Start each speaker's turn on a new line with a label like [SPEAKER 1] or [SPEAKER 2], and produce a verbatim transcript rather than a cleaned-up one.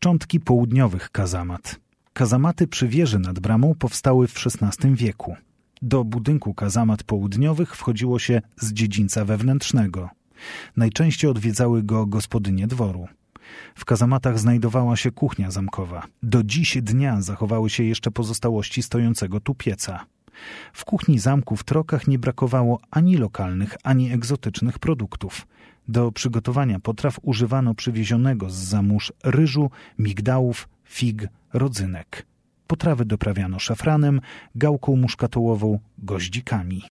[SPEAKER 1] Szczątki południowych kazamat. Kazamaty przy wieży nad bramą powstały w szesnastym wieku. Do budynku kazamat południowych wchodziło się z dziedzińca wewnętrznego. Najczęściej odwiedzały go gospodynie dworu. W kazamatach znajdowała się kuchnia zamkowa. Do dziś dnia zachowały się jeszcze pozostałości stojącego tu pieca. W kuchni zamku w Trokach nie brakowało ani lokalnych, ani egzotycznych produktów. Do przygotowania potraw używano przywiezionego z za mórz ryżu, migdałów, fig, rodzynek. Potrawy doprawiano szafranem, gałką muszkatołową, goździkami.